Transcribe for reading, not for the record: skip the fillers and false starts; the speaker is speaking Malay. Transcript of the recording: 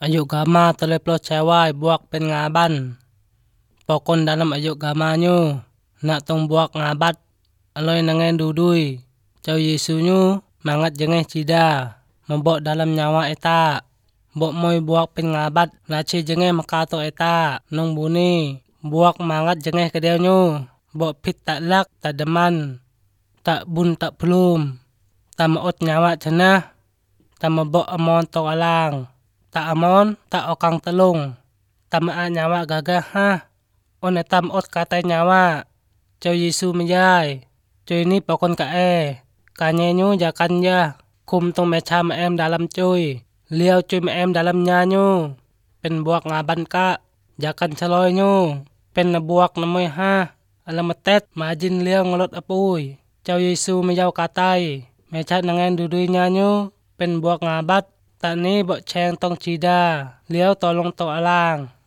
Ayuk gama teleplo cewai buak pen ngaban. Pokon dalam ayuk gamanyo nak tong buak ngabat aloy nangen dudui. Cau Yesunyo mangat jengeh cida membok dalam nyawa eta. Bok moy buak pen ngabat lace jengeh makato eta nong buni. Buak mangat jengeh kedeonyo. Bok pit tak lak tak deman. Tak bun tak pelum. Tak maot nyawa cenah. Tak mebok amon tok alang. Tak amon tak okang telung. Tak maa nyawa gagah ha. On eta maot katai nyawa. Cau Yesu mejai. Cuy ni pokon kae. Kanyenyo jakan ya. Kum tong mecha maem dalam cuy. Liau cuy maem dalam nyanyo. Pen buak ngaban ka. Jakan celoynyo. Pen nabuak namoy ha. Alametet majin liau ngolot apui. Cau Yesu mejau katai. Mecha nangen dudui nyanyo. Pen buak ngabat. Tak ni bok ceng tong cida. Liau tolong tok alang.